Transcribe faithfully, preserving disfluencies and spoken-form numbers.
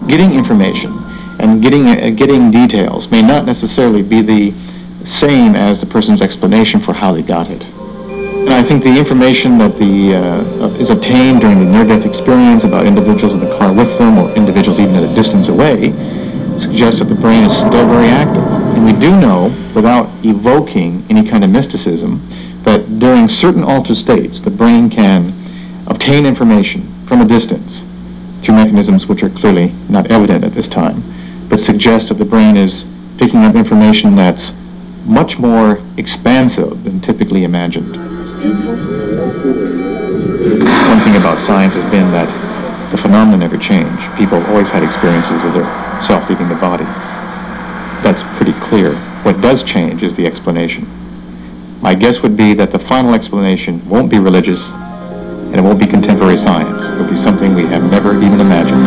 Getting information and getting, uh, getting details may not necessarily be the same as the person's explanation for how they got it. And I think the information that the, uh, is obtained during the near-death experience about individuals in the car with them or individuals even at a distance away suggests that the brain is still very active. And we do know, without evoking any kind of mysticism, that during certain altered states, the brain can obtain information from a distance through mechanisms which are clearly not evident at this time, but suggest that the brain is picking up information that's much more expansive than typically imagined. One thing about science has been that the phenomena never change. People have always had experiences of their self leaving the body. That's pretty clear. What does change is the explanation. My guess would be that the final explanation won't be religious, and it won't be contemporary science. It'll be something we have never even imagined.